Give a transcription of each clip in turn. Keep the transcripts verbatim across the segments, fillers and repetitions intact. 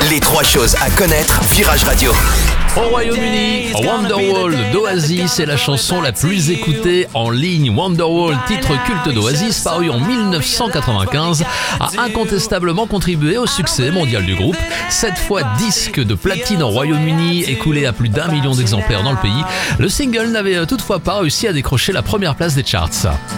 Les trois choses à connaître, Virage Radio. Au Royaume-Uni, Wonderwall d'Oasis est la chanson la plus écoutée en ligne. Wonderwall, titre culte d'Oasis, paru en dix-neuf cent quatre-vingt-quinze, a incontestablement contribué au succès mondial du groupe. Sept fois disque de platine au Royaume-Uni, écoulé à plus d'un million d'exemplaires dans le pays, le single n'avait toutefois pas réussi à décrocher la première place des charts.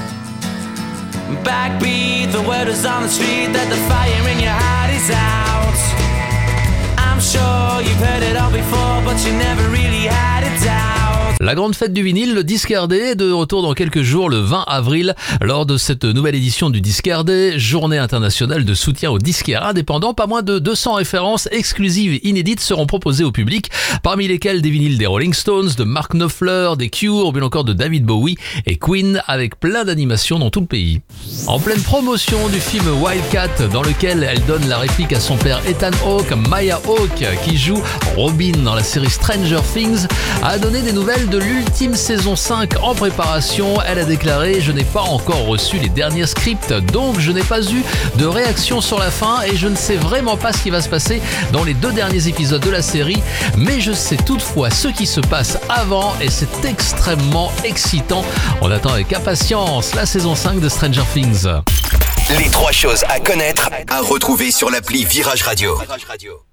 Backbeat, the word is on the street that the fire in your heart is out. I'm sure you've heard it all before, but you never really had it out. La grande fête du vinyle, le Discard Day, est de retour dans quelques jours, le vingt avril, lors de cette nouvelle édition du Discard Day, journée internationale de soutien aux disquaires indépendants. Pas moins de deux cents références exclusives et inédites seront proposées au public, parmi lesquelles des vinyles des Rolling Stones, de Mark Knopfler, des Cure, ou bien encore de David Bowie et Queen, avec plein d'animations dans tout le pays. En pleine promotion du film Wildcat, dans lequel elle donne la réplique à son père Ethan Hawke, Maya Hawke, qui joue Robin dans la série Stranger Things, a donné des nouvelles de l'ultime saison cinq en préparation. Elle a déclaré « Je n'ai pas encore reçu les derniers scripts, donc je n'ai pas eu de réaction sur la fin et je ne sais vraiment pas ce qui va se passer dans les deux derniers épisodes de la série, mais je sais toutefois ce qui se passe avant et c'est extrêmement excitant. On attend avec impatience la saison cinq de Stranger Things. » Les trois choses à connaître, à retrouver sur l'appli Virage Radio.